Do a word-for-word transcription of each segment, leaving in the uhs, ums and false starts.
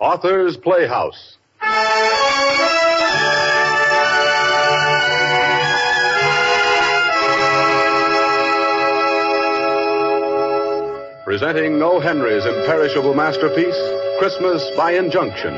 Author's Playhouse. Presenting O. Henry's imperishable masterpiece, Christmas by Injunction.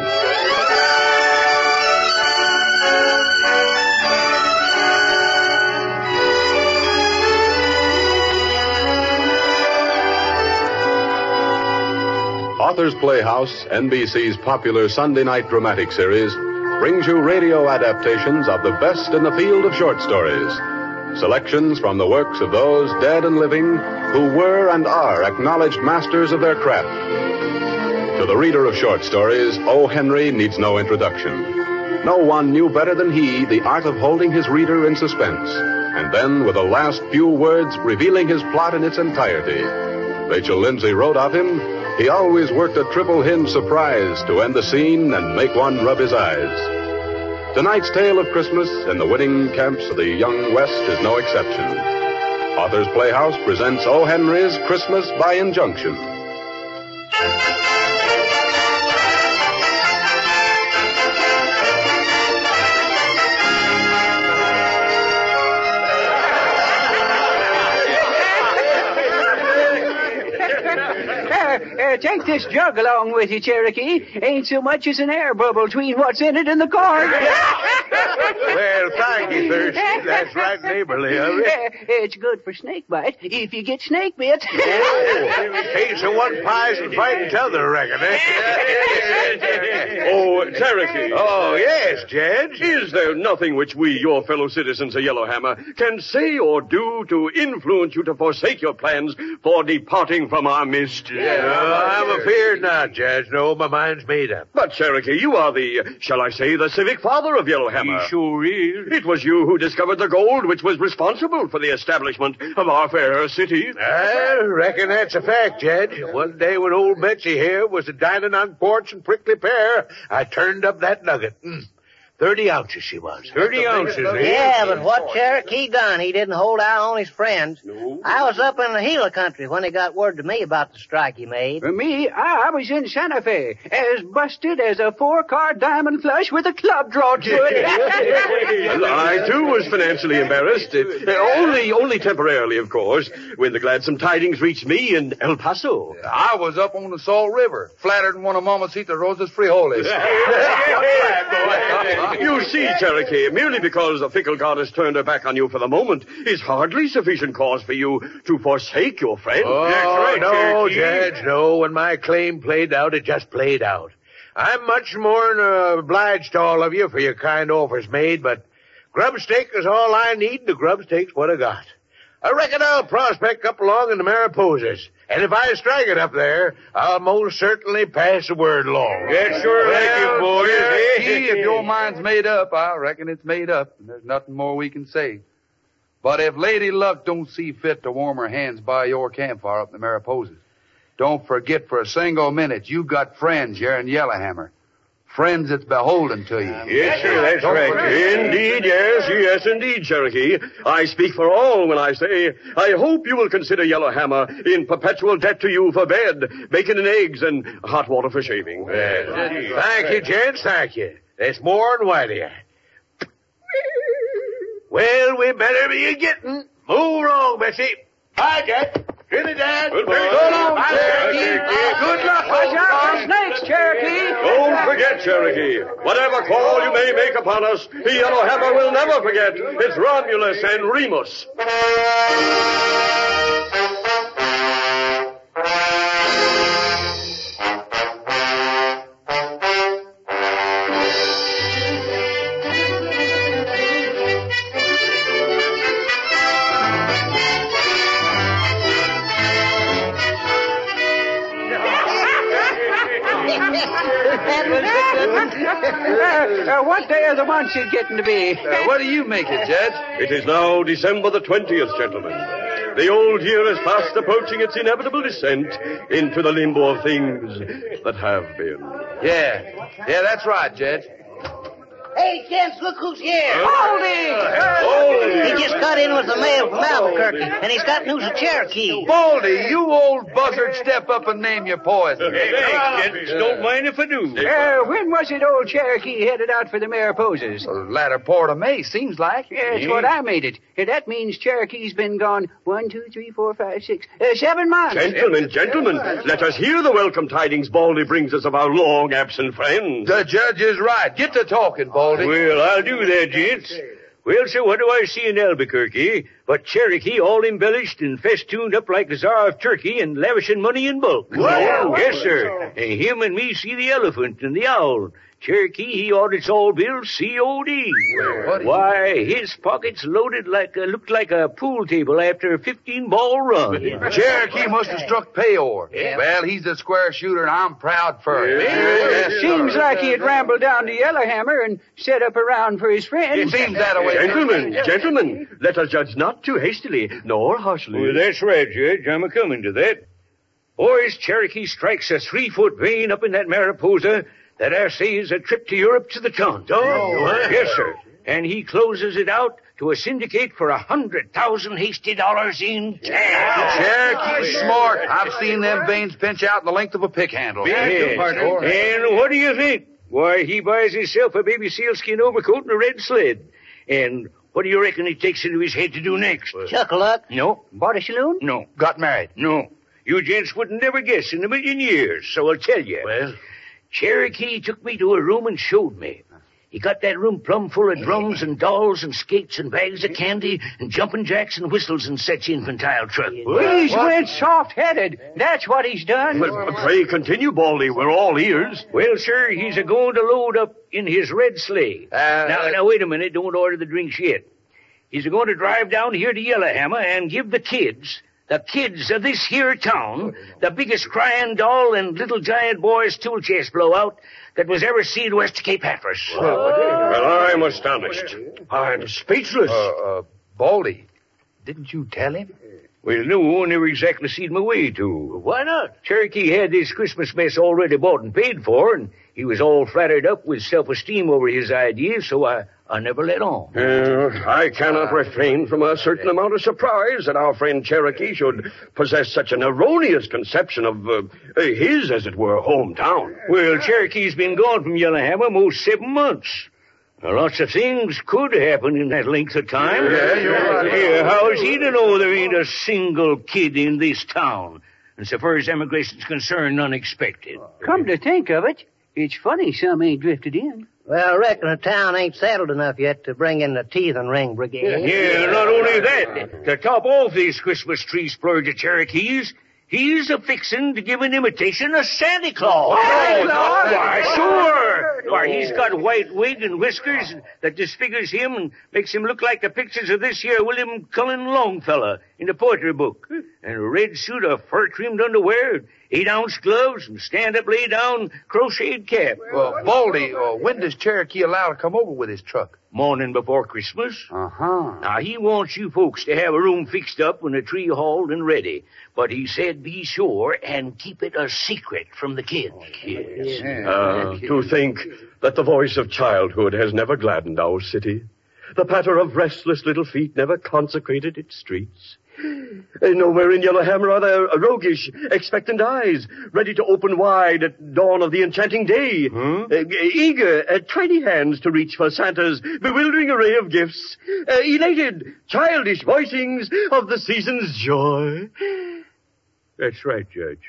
Author's Playhouse, N B C's popular Sunday night dramatic series, brings you radio adaptations of the best in the field of short stories. Selections from the works of those dead and living who were and are acknowledged masters of their craft. To the reader of short stories, O. Henry needs no introduction. No one knew better than he the art of holding his reader in suspense, and then, with the last few words, revealing his plot in its entirety. Rachel Lindsay wrote of him, he always worked a triple hinge surprise to end the scene and make one rub his eyes. Tonight's tale of Christmas in the winning camps of the young West is no exception. Author's Playhouse presents O. Henry's Christmas by Injunction. Uh, take this jug along with you, Cherokee. Ain't so much as an air bubble between what's in it and the cork. Well, thank you, Thirsty. That's right neighborly of you. Uh, it's good for snake bite if you get snake bit. Oh, case of one pies fighting t'other, I reckon, eh? Oh, Cherokee. Oh, yes, Judge. Is there nothing which we, your fellow citizens of Yellowhammer, can say or do to influence you to forsake your plans for departing from our midst? Yeah. I'm afeard not, Judge. No, my mind's made up. But, Cherokee, you are the, shall I say, the civic father of Yellowhammer. He sure is. It was you who discovered the gold which was responsible for the establishment of our fair city. I reckon that's a fact, Judge. One day when old Betsy here was a dining on porch and prickly pear, I turned up that nugget. Mm. Thirty ounces she was. Thirty ounces, eh? Yeah, but what Cherokee done, he didn't hold out on his friends. No. I was up in the Gila country when they got word to me about the strike he made. For me, I, I was in Santa Fe, as busted as a four-card diamond flush with a club draw to it. I, too, was financially embarrassed. Uh, only, only temporarily, of course, when the gladsome tidings reached me in El Paso. I was up on the Salt River, flattered in one of Mamacita Rosa's frijoles. You see, Cherokee, merely because the fickle goddess turned her back on you for the moment is hardly sufficient cause for you to forsake your friend. Oh, right, no, Judge, no. When my claim played out, it just played out. I'm much more than obliged to all of you for your kind offers made, but grub steak is all I need, and the grub steak's what I got. I reckon I'll prospect up along in the Mariposas. And if I strike it up there, I'll most certainly pass the word along. Yeah, sure. Thank you, boys. Cherokee, if your mind's made up, I reckon it's made up, and there's nothing more we can say. But if Lady Luck don't see fit to warm her hands by your campfire up in the Mariposas, don't forget for a single minute you got friends here in Yellowhammer. Friends that's beholden to you. Yes, sir, that's right. Indeed, yes, yes, indeed, Cherokee. I speak for all when I say, I hope you will consider Yellowhammer in perpetual debt to you for bed, bacon and eggs, and hot water for shaving. Well, thank you, gents, thank you. That's more than whitey. Well, we better be a-getting. Move along, Bessie. Hi, Jack. Trinidad. Goodbye. So long, Bye, Cherokee. Cherokee. Good luck. Watch out for snakes, Cherokee. Don't forget, Cherokee. Whatever call you may make upon us, the Yellowhammer will never forget. It's Romulus and Remus. uh, what day of the month is it getting to be? Uh, what do you make it, Judge? It is now December the twentieth, gentlemen. The old year is fast approaching its inevitable descent into the limbo of things that have been. Yeah. Yeah, that's right, Judge. Hey, gents, look who's here. Baldy! He just got in with the mail from Albuquerque, and he's got news of Cherokee. Baldy, you old buzzard, step up and name your poison. Hey, gents, don't mind if I do. Uh, when was it old Cherokee headed out for the Mariposas? The latter part of May, seems like. Yeah, that's what I made it. Uh, that means Cherokee's been gone one, two, three, four, five, six, uh, seven months. Gentlemen, gentlemen, let us hear the welcome tidings Baldy brings us of our long-absent friends. The judge is right. Get to talking, Baldy. Well, I'll do that, gents. Well, sir, what do I see in Albuquerque but Cherokee all embellished and festooned up like the Tsar of Turkey and lavishing money in bulk? Wow. Yes, sir. And him and me see the elephant and the owl. Cherokee, he audits all bills C O D. What? Why, his pockets loaded like a, looked like a pool table after a fifteen-ball run. Cherokee must have struck payor. Yeah. Well, he's a square shooter, and I'm proud for it. It seems like he had rambled down to Yellowhammer and set up around for his friends. It seems that way. Gentlemen, gentlemen, let us judge not too hastily, nor harshly. Well, that's right, Judge. I'm a-coming to that. Boys, Cherokee strikes a three-foot vein up in that Mariposa that I say is a trip to Europe to the ton. Oh, yes, sir. And he closes it out to a syndicate for a hundred thousand hasty dollars in cash. Cherokee's smart. I've seen them veins pinch out in the length of a pick handle. Yes. And what do you think? Why, he buys himself a baby sealskin overcoat and a red sled. And what do you reckon he takes into his head to do next? Chuck-a-luck. No, Bought a saloon? no, Got married. no. You gents would never guess in a million years, so I'll tell you. Well? Cherokee took me to a room and showed me. He got that room plumb full of drums and dolls and skates and bags of candy and jumping jacks and whistles and such infantile truck. He's went soft-headed. That's what he's done. Well, pray continue, Baldy. We're all ears. Well, sir, he's a-going to load up in his red sleigh. Uh, now, now, wait a minute. Don't order the drinks yet. He's a-going to drive down here to Yellowhammer and give the kids, the kids of this here town, the biggest crying doll and little giant boy's tool chest blowout that was ever seen west of Cape Hatteras. Well, I'm astonished. I'm speechless. Uh, uh, Baldy, didn't you tell him? Well, no, I never exactly seen my way to. Why not? Cherokee had this Christmas mess already bought and paid for, and he was all flattered up with self-esteem over his ideas, so I, I never let on. Uh, I cannot refrain from a certain amount of surprise that our friend Cherokee should possess such an erroneous conception of uh, his, as it were, hometown. Well, Cherokee's been gone from Yellowhammer most seven months. Now, lots of things could happen in that length of time. Yeah, you're right. Yeah, how is he to know there ain't a single kid in this town? And so far as emigration's concerned, unexpected. Come to think of it, it's funny some ain't drifted in. Well, I reckon the town ain't settled enough yet to bring in the teeth and ring brigade. Yeah, not only that, to top off these Christmas tree splurge of Cherokees, he's a-fixin' to give an imitation of Santa Claus. Santa Claus? Why, sure. Why, he's got a white wig and whiskers that disfigures him and makes him look like the pictures of this here William Cullen Longfellow in the poetry book. And a red suit of fur-trimmed underwear, eight-ounce gloves, and stand-up, lay-down, crocheted cap. Well, Baldy, uh, when does Cherokee allow to come over with his truck? Morning before Christmas. Uh-huh. Now, he wants you folks to have a room fixed up and a tree hauled and ready. But he said be sure and keep it a secret from the kids. Yes. Uh, to think that the voice of childhood has never gladdened our city. The patter of restless little feet never consecrated its streets. Uh, nowhere in Yellowhammer are there roguish, expectant eyes, ready to open wide at dawn of the enchanting day. Hmm? Uh, eager, uh, tiny hands to reach for Santa's bewildering array of gifts. Uh, elated, childish voicings of the season's joy. That's right, Judge.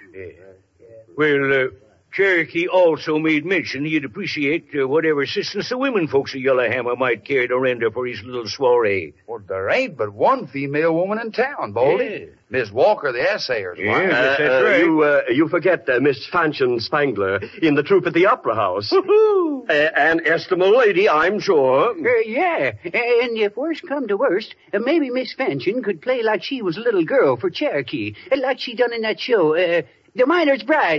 Well, uh, Cherokee also made mention he'd appreciate uh, whatever assistance the women folks of Yellowhammer might care to render for his little soiree. Well, there ain't but one female woman in town, Baldy. Yeah. Miss Walker, the assayer's Yeah. wife. Yes, that's Uh, right. You, uh, you forget uh, Miss Fanchon Spangler in the troupe at the Opera House. uh, an estimable lady, I'm sure. Uh, yeah, and if worst come to worst, uh, maybe Miss Fanchon could play like she was a little girl for Cherokee, uh, like she done in that show, uh, The Miner's Bride.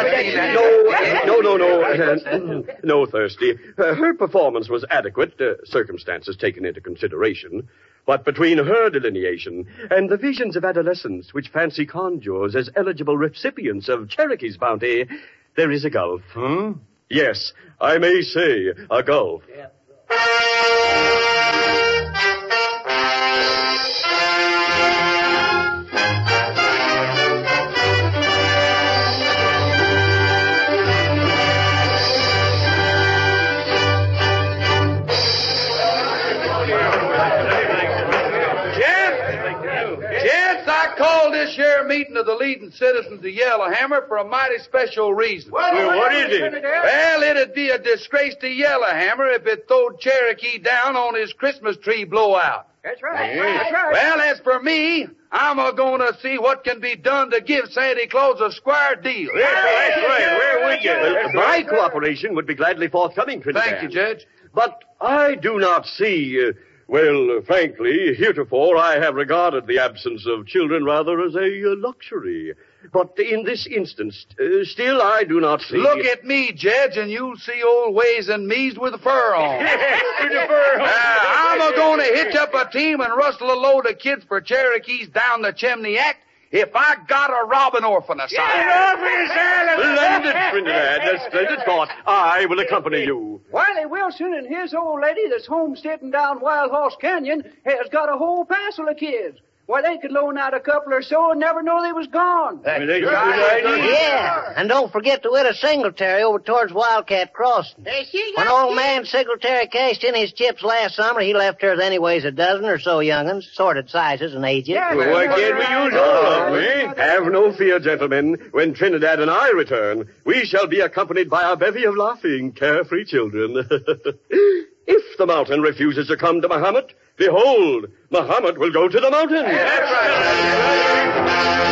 No, uh, no, no, no. Uh, no, Thirsty. Uh, her performance was adequate, uh, circumstances taken into consideration. But between her delineation and the visions of adolescence which fancy conjures as eligible recipients of Cherokee's bounty, there is a gulf. Huh? Yes, I may say a gulf. This year meeting of the leading citizens of Yellowhammer for a mighty special reason. Well, well, what is it? Well, it'd be a disgrace to Yellowhammer if it throwed Cherokee down on his Christmas tree blowout. That's right. That's right. Well, as for me, I'm a going to see what can be done to give Santa Claus a square deal. Yes, that's right. Where would you? Well, my cooperation would be gladly forthcoming, Trinidad. Thank you, Judge. But I do not see... Uh, Well, uh, frankly, heretofore I have regarded the absence of children rather as a uh, luxury. But in this instance, uh, still I do not see... Look at me, Judge, and you'll see old Ways and Me's with the fur on. With the fur on. Uh, I'm a-going to hitch up a team and rustle a load of kids for Cherokees down the chimney act if I got a robbing orphan asylum. Splendid, Trinidad. A splendid thought. I will accompany you. Wiley Wilson and his old lady that's homesteading down Wild Horse Canyon has got a whole passel of kids. Why, they could loan out a couple or so and never know they was gone. That's a good idea. Yeah, and don't forget the widow Singletary over towards Wildcat Crossing. When old man Singletary cashed in his chips last summer, he left her anyways a dozen or so young'uns, sorted sizes and ages. Yeah, Well, why can't we use all of them, eh? Have no fear, gentlemen. When Trinidad and I return, we shall be accompanied by a bevy of laughing, carefree children. If the mountain refuses to come to Muhammad, behold, Muhammad will go to the mountain. That's right.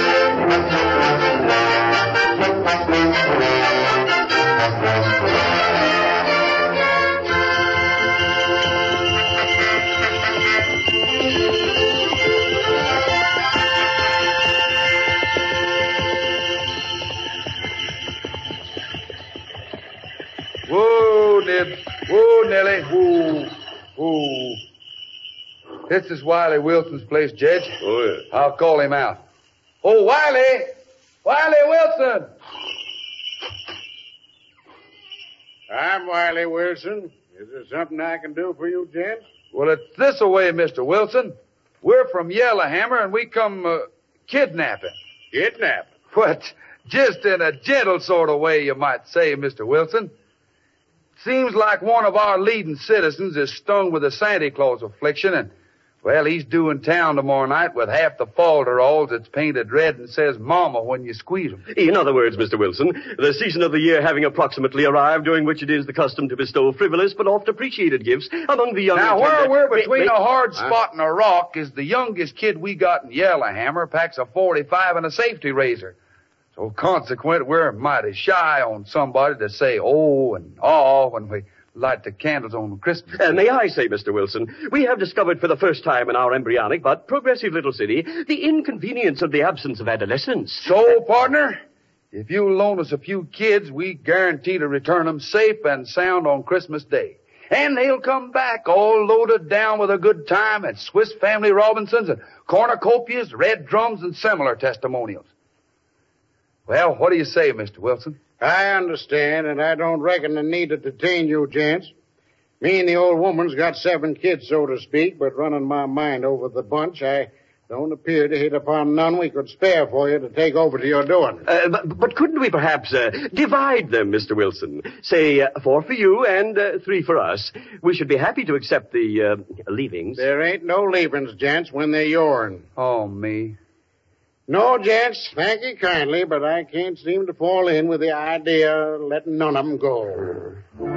Whoa, Nib. Whoa, Nellie. Whoa. Whoa. This is Wiley Wilson's place, Judge. Oh, yes. I'll call him out. Oh, Wiley! Wiley Wilson! I'm Wiley Wilson. Is there something I can do for you, gents? Well, it's this away, Mister Wilson. We're from Yellowhammer, and we come uh, kidnapping. Kidnapping? What? Just in a gentle sort of way, you might say, Mister Wilson. Seems like one of our leading citizens is stung with the Santa Claus affliction, and, well, he's due in town tomorrow night with half the falderalls that's painted red and says Mama when you squeeze 'em. In other words, Mister Wilson, the season of the year having approximately arrived during which it is the custom to bestow frivolous but oft appreciated gifts among the young... Now, where tender- we're between Wait, a wait. hard Huh? spot and a rock is the youngest kid we got in Yellowhammer packs a forty-five and a safety razor. So, consequent, we're mighty shy on somebody to say oh and aw when we light the candles on Christmas. Uh, may I say, Mister Wilson, we have discovered for the first time in our embryonic but progressive little city the inconvenience of the absence of adolescence. So, partner, if you'll loan us a few kids, we guarantee to return them safe and sound on Christmas Day. And they'll come back all loaded down with a good time at Swiss Family Robinsons and cornucopias, red drums, and similar testimonials. Well, what do you say, Mister Wilson? I understand, and I don't reckon I need to detain you, gents. Me and the old woman's got seven kids, so to speak, but running my mind over the bunch, I don't appear to hit upon none we could spare for you to take over to your doing. Uh, but, but couldn't we perhaps uh, divide them, Mister Wilson? Say uh, four for you and uh, three for us. We should be happy to accept the uh, leavings. There ain't no leavings, gents, when they're yourn. Oh, me. No, gents, thank you kindly, but I can't seem to fall in with the idea of letting none of them go.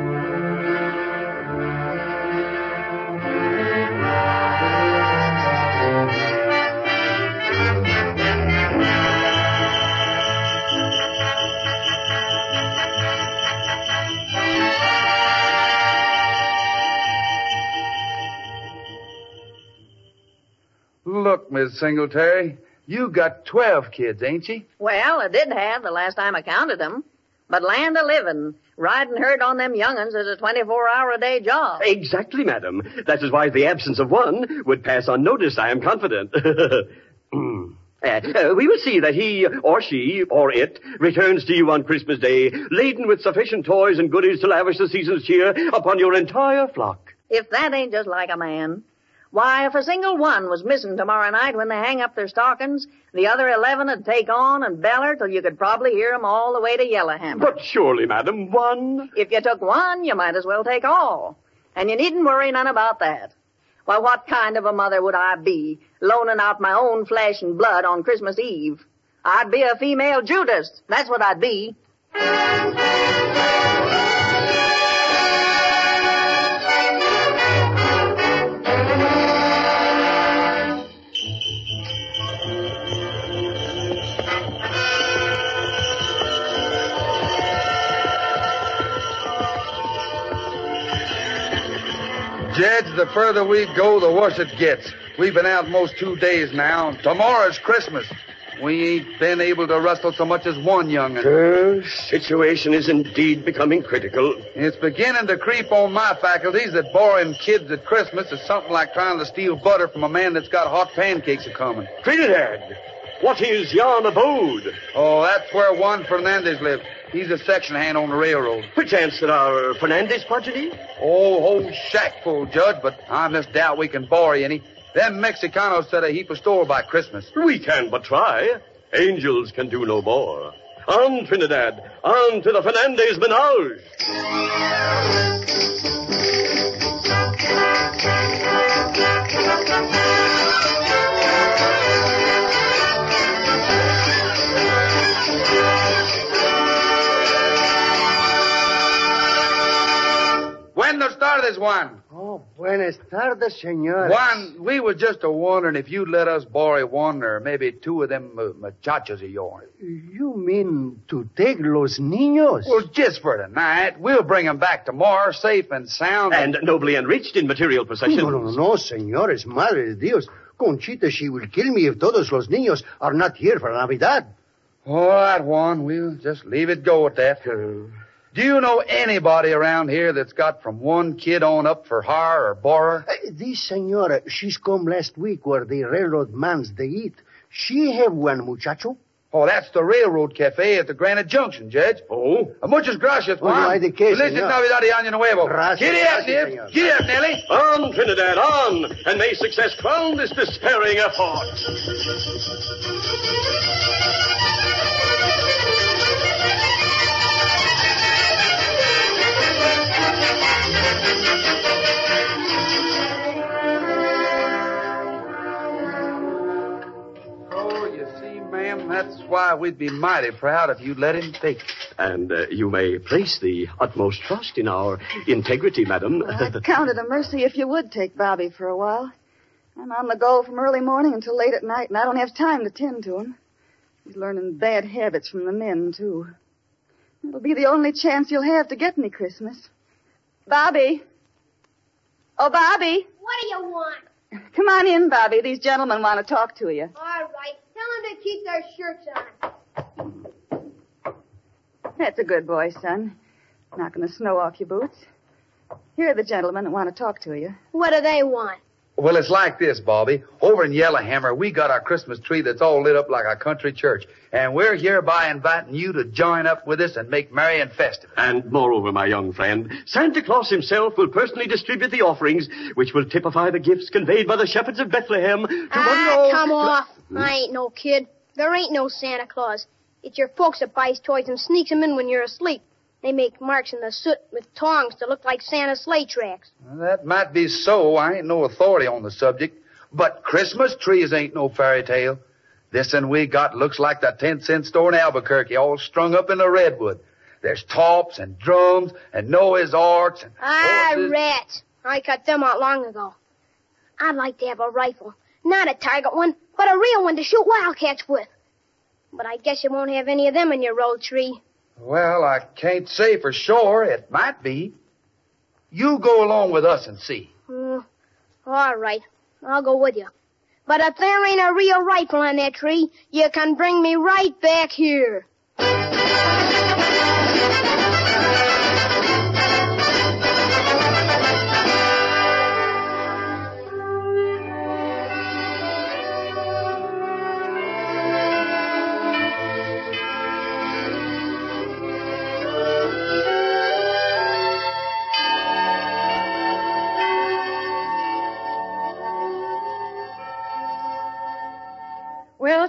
Look, Miss Singletary, you got twelve kids, ain't you? Well, I did have the last time I counted them. But land a-living, riding herd on them young'uns is a twenty-four hour a day job. Exactly, madam. That is why the absence of one would pass unnoticed, I am confident. Uh, uh, we will see that he or she or it returns to you on Christmas Day laden with sufficient toys and goodies to lavish the season's cheer upon your entire flock. If that ain't just like a man. Why, if a single one was missing tomorrow night when they hang up their stockings, the other eleven would take on and beller till you could probably hear 'em all the way to Yellowhammer. But surely, madam, one... If you took one, you might as well take all. And you needn't worry none about that. Why, what kind of a mother would I be, loaning out my own flesh and blood on Christmas Eve? I'd be a female Judas. That's what I'd be. Judge, the further we go, the worse it gets. We've been out most two days now. Tomorrow's Christmas. We ain't been able to rustle so much as one young'un. The situation is indeed becoming critical. It's beginning to creep on my faculties that borrowing kids at Christmas is something like trying to steal butter from a man that's got hot pancakes a-coming. Trinidad, what is yon abode? Oh, that's where Juan Fernandez lives. He's a section hand on the railroad. Perchance that our Fernandez progeny? Oh, whole shack full, Judge, but I misdoubt we can borrow any. Them Mexicanos set a heap of store by Christmas. We can but try. Angels can do no more. On, Trinidad. On to the Fernandez menage. Buenos tardes, Juan. Oh, buenas tardes, senor. Juan, we was just a wondering if you'd let us borrow one or maybe two of them uh, muchachos of yours. You mean to take los niños? Well, just for tonight. We'll bring them back tomorrow, safe and sound. And nobly enriched in material possessions. No, no, no, senores. Madre de Dios. Conchita, she will kill me if todos los niños are not here for Navidad. All right, Juan. We'll just leave it go at that. Uh, Do you know anybody around here that's got from one kid on up for hire or borrow? Uh, this senora, she's come last week where the railroad mans they eat. She have one muchacho. Oh, that's the railroad cafe at the Granite Junction, Judge. Oh? Uh, muchas gracias, Juan. Oh, no hay de qué, Felices señor. Navidad y Año Nuevo. Gracias, Giddy up, gracias, Nib. señor. Giddy up, Nellie. On, Trinidad, on! And may success crown this despairing effort. That's why we'd be mighty proud if you'd let him take it. And uh, you may place the utmost trust in our integrity, madam. Well, I'd count it a mercy if you would take Bobby for a while. I'm on the go from early morning until late at night, and I don't have time to tend to him. He's learning bad habits from the men, too. It'll be the only chance he'll have to get any Christmas. Bobby. Oh, Bobby. What do you want? Come on in, Bobby. These gentlemen want to talk to you. All right. Tell them to keep their shirts on. That's a good boy, son. Not going to snow off your boots. Here are the gentlemen that want to talk to you. What do they want? Well, it's like this, Bobby. Over in Yellowhammer, we got our Christmas tree that's all lit up like a country church. And we're hereby inviting you to join up with us and make merry and festive. And moreover, my young friend, Santa Claus himself will personally distribute the offerings, which will typify the gifts conveyed by the shepherds of Bethlehem to Ah, one come off. I ain't no kid. There ain't no Santa Claus. It's your folks that buys toys and sneaks them in when you're asleep. They make marks in the soot with tongs to look like Santa's sleigh tracks. Well, that might be so. I ain't no authority on the subject. But Christmas trees ain't no fairy tale. This one we got looks like the ten-cent store in Albuquerque, all strung up in a redwood. There's tops and drums and Noah's arks and Ah, horses. rats. I cut them out long ago. I'd like to have a rifle. Not a target one, but a real one to shoot wildcats with. But I guess you won't have any of them in your old tree. Well, I can't say for sure. It might be. You go along with us and see. Mm, all right. I'll go with you. But if there ain't a real rifle on that tree, you can bring me right back here.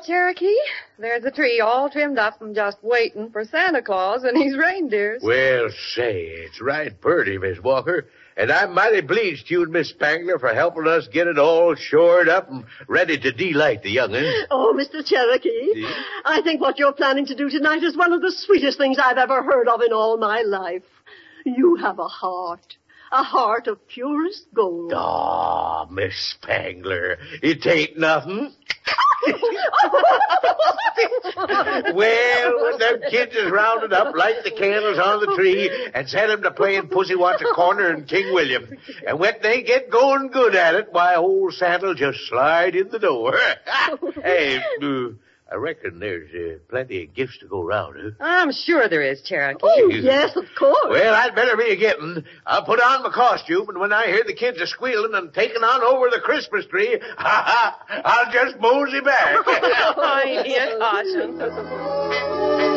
Cherokee. There's the tree all trimmed up and just waiting for Santa Claus and his reindeers. Well, say, it's right pretty, Miss Walker. And I'm mighty pleased to you and Miss Spangler for helping us get it all shored up and ready to delight the young'uns. Oh, Mister Cherokee, yeah? I think what you're planning to do tonight is one of the sweetest things I've ever heard of in all my life. You have a heart. A heart of purest gold. Aw, oh, Miss Spangler, it ain't nothing. Well, when them kids is rounded up, light the candles on the tree, and set 'em to playing Pussy Wants a Corner and King William. And when they get going good at it, why, old Santa'll just slide in the door. Hey, uh, I reckon there's uh, plenty of gifts to go round, huh? I'm sure there is, Cherokee. Oh, yes, of course. Well, I'd better be a-getting. I'll put on my costume, and when I hear the kids are squealing and taking on over the Christmas tree, I'll just mosey back. Oh, dear caution.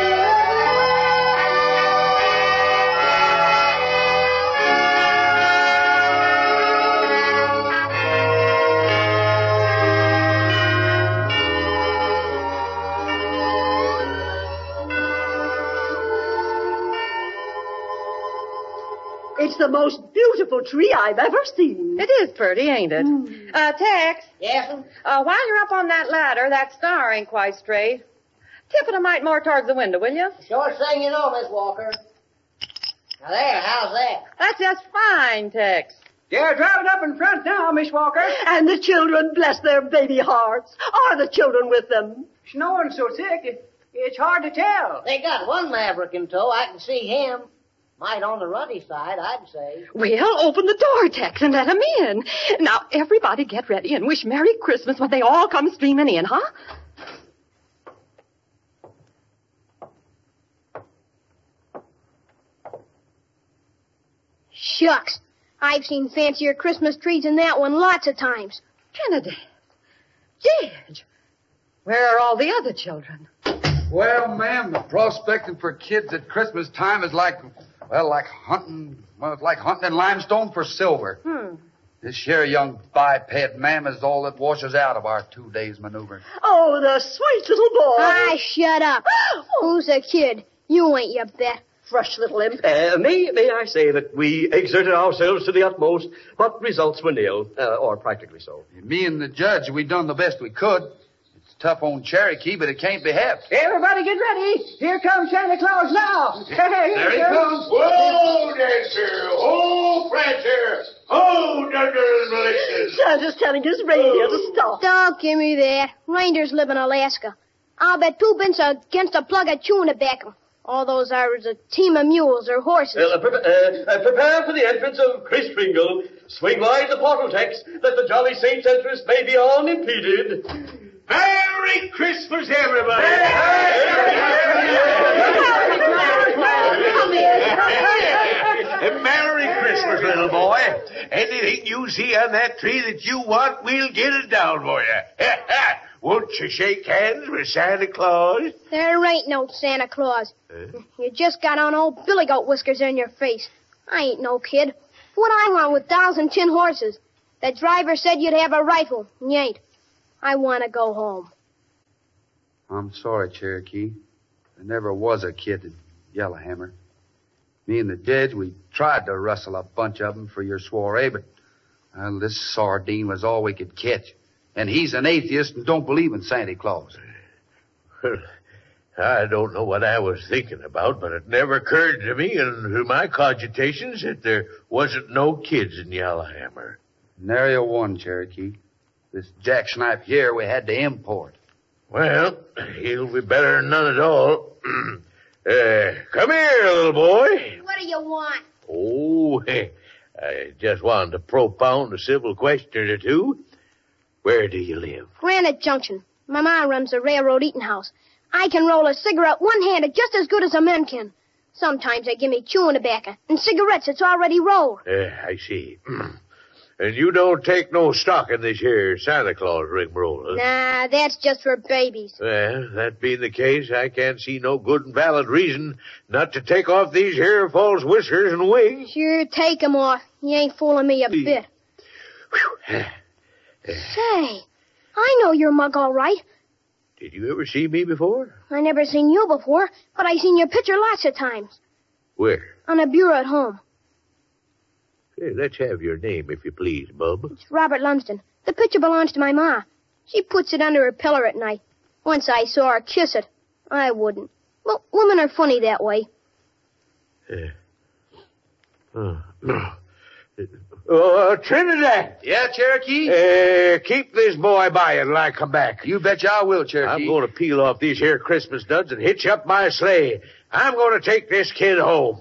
It's the most beautiful tree I've ever seen. It is pretty, ain't it? Mm. Uh, Tex? Yes? Uh, while you're up on that ladder, that star ain't quite straight. Tip it a mite more towards the window, will you? Sure thing you know, Miss Walker. Now there, how's that? That's just fine, Tex. They're driving up in front now, Miss Walker. And the children, bless their baby hearts. Are the children with them? Snowing so thick, it, it's hard to tell. They got one maverick in tow. I can see him. Might on the ruddy side, I'd say. Well, open the door, Tex, and let 'em in. Now, everybody get ready and wish Merry Christmas when they all come streaming in, huh? Shucks. I've seen fancier Christmas trees than that one lots of times. Kennedy. Judge. Where are all the other children? Well, ma'am, the prospecting for kids at Christmas time is like... Well, like hunting, well, it's like hunting in limestone for silver. Hmm. This here young biped, ma'am, is all that washes out of our two days' maneuver. Oh, the sweet little boy. Ah, shut up. Who's a kid? You ain't, you bet. Fresh little imp. Uh, may, may I say that we exerted ourselves to the utmost, but results were nil, uh, or practically so. Me and the judge, we done the best we could. Tough on Cherokee, but it can't be helped. Everybody get ready. Here comes Santa Claus now. There he comes. Whoa, Dancer. Oh, Prancer. Oh, Dunder and Malicious. Santa's telling his reindeer to stop. Don't give me that. Reindeers live in Alaska. I'll bet two pence against a plug of chewing tobacco. All those are is a team of mules or horses. Uh, pre- uh, uh, prepare for the entrance of Kris Kringle. Swing wide the portal, Tex, that the jolly saint's entrance may be unimpeded. Merry Christmas, everybody! Merry Christmas, little boy. Anything you see on that tree that you want, we'll get it down for you. Won't you shake hands with Santa Claus? There ain't no Santa Claus. Huh? You just got on old billy goat whiskers in your face. I ain't no kid. What I want with dolls and tin horses? The driver said you'd have a rifle, and you ain't. I want to go home. I'm sorry, Cherokee. There never was a kid at Yellowhammer. Me and the judge, we tried to rustle a bunch of them for your soiree, but well, this sardine was all we could catch. And he's an atheist and don't believe in Santa Claus. Well, I don't know what I was thinking about, but it never occurred to me in my cogitations that there wasn't no kids in Yellowhammer. Nary one, Cherokee. This jacksnipe here we had to import. Well, he'll be better than none at all. uh, come here, little boy. What do you want? Oh, I just wanted to propound a civil question or two. Where do you live? Granite Junction. My ma runs a railroad eating house. I can roll a cigarette one-handed just as good as a man can. Sometimes they give me chewing tobacco and cigarettes that's already rolled. Uh, I see. And you don't take no stock in this here Santa Claus rigmarole, huh? Nah, that's just for babies. Well, that being the case, I can't see no good and valid reason not to take off these here false whiskers and wings. Sure, take 'em off. You ain't fooling me a bit. Whew. Say, I know your mug all right. Did you ever see me before? I never seen you before, but I seen your picture lots of times. Where? On a bureau at home. Hey, let's have your name, if you please, bub. It's Robert Lumsden. The picture belongs to my ma. She puts it under her pillow at night. Once I saw her kiss it. I wouldn't. Well, women are funny that way. Uh, oh, no. Uh, Trinidad. Yeah, Cherokee? Uh, keep this boy by you till I come back. You betcha I will, Cherokee. I'm going to peel off these here Christmas duds and hitch up my sleigh. I'm going to take this kid home.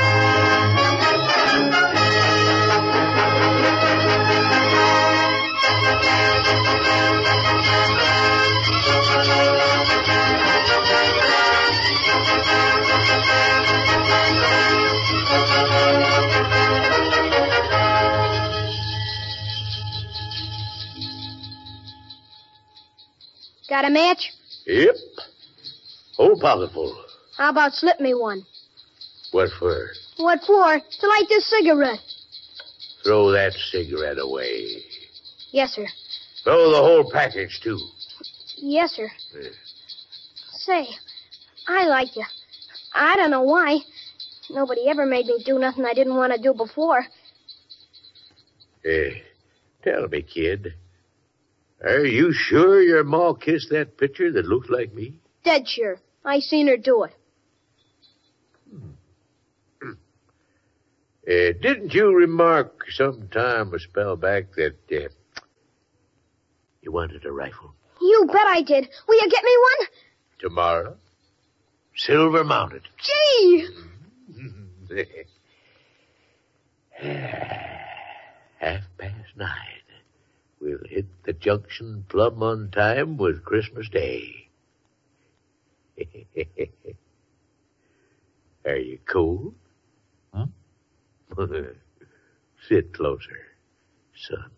Got a match? Yep. Whole pocketful. How about slip me one? What for? What for? To light this cigarette. Throw that cigarette away. Yes, sir. Throw the whole package, too. Yes, sir. Yeah. Say, I like you. I don't know why. Nobody ever made me do nothing I didn't want to do before. Hey, tell me, kid. Are you sure your ma kissed that picture that looks like me? Dead sure. I seen her do it. Hmm. Uh, didn't you remark some time a spell back that uh, you wanted a rifle? You bet I did. Will you get me one? Tomorrow. Silver mounted. Gee! Half past nine. We'll hit the junction plumb on time with Christmas Day. Are you cool? Huh? Sit closer, son.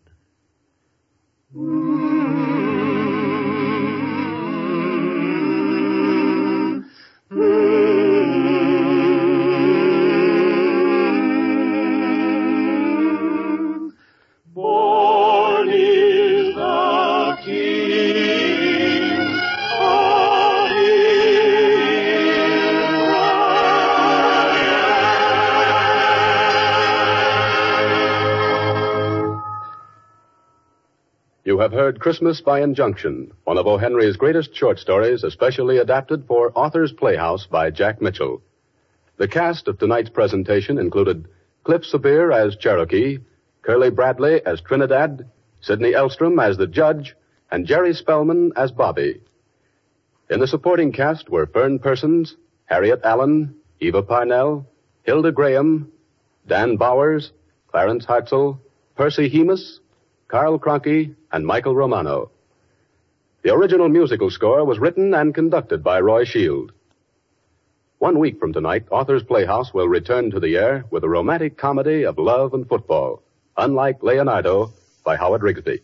You have heard Christmas by Injunction, one of O. Henry's greatest short stories, especially adapted for Author's Playhouse by Jack Mitchell. The cast of tonight's presentation included Cliff Sabir as Cherokee, Curly Bradley as Trinidad, Sidney Elstrom as the Judge, and Jerry Spellman as Bobby. In the supporting cast were Fern Persons, Harriet Allen, Eva Parnell, Hilda Graham, Dan Bowers, Clarence Hartzell, Percy Hemus, Carl Cronky, and Michael Romano. The original musical score was written and conducted by Roy Shield. One week from tonight, Author's Playhouse will return to the air with a romantic comedy of love and football, Unlike Leonardo, by Howard Rigsby.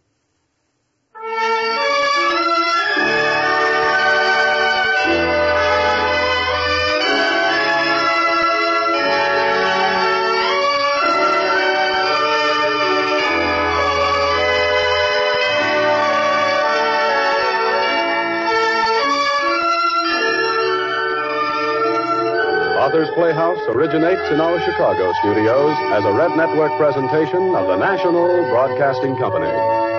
Author's Playhouse originates in our Chicago studios as a Red Network presentation of the National Broadcasting Company.